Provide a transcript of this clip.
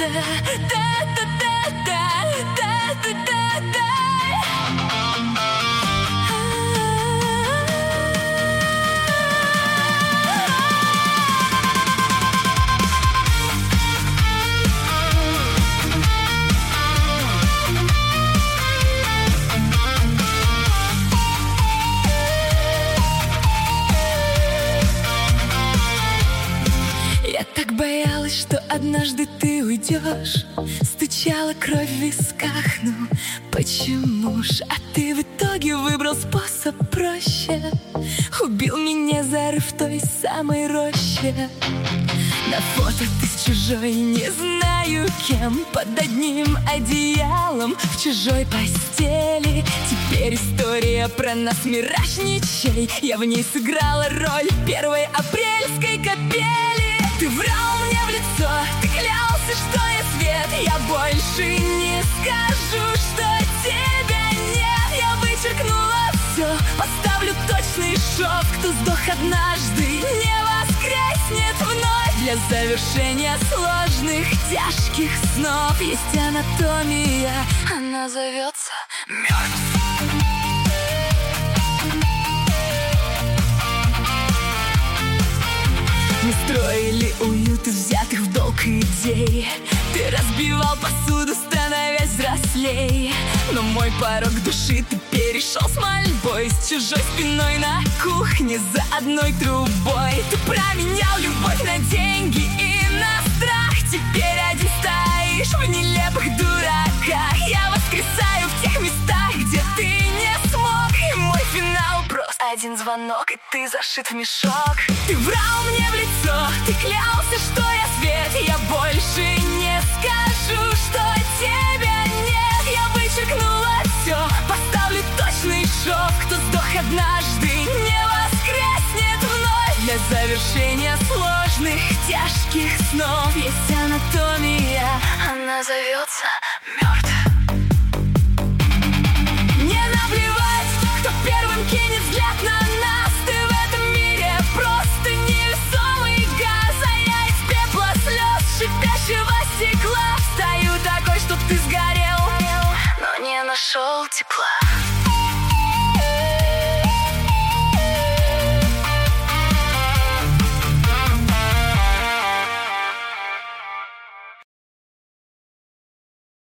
Я так боялась, что однажды ты уйдешь. Стучала кровь в висках, ну почему ж? А ты в итоге выбрал способ проще. Убил меня, зарыв в той самой роще. На фото ты с чужой, не знаю кем, под одним одеялом, в чужой постели. Теперь история про нас мираж ничей. Я в ней сыграла роль первой апрельской капели. Ты врал мне в лицо, ты клялся, что я свет. Я больше не скажу, что тебя нет. Я вычеркнула все, поставлю точный шов. Кто сдох однажды, не воскреснет вновь. Для завершения сложных, тяжких снов есть анатомия, она зовется мертв. Мы строили уют из взятых в долг идей. Ты разбивал посуду, становясь взрослей. Но мой порог души ты перешел с мольбой, с чужой спиной на кухне за одной трубой. Ты променял любовь на деньги и на страх. Теперь один стоишь в нелепых дураках. Я воскресаю в тех местах, где ты не смог. И мой финал просто один звонок, и ты зашит в мешок. Ты врал мне в лицо, ты клялся, что я свет. Я больше не скажу, что тебя нет. Я вычеркнула все, поставлю точный шов. Кто сдох однажды, не воскреснет вновь. Для завершения сложных, тяжких снов есть анатомия, она зовется мертв. Не наплевать, кто первым кинет взгляд на нас. Ты в этом мире просто невесомый газ. А я из пепла, слез, шипящего стекла встаю такой, что ты сгорел, но не нашел тепла.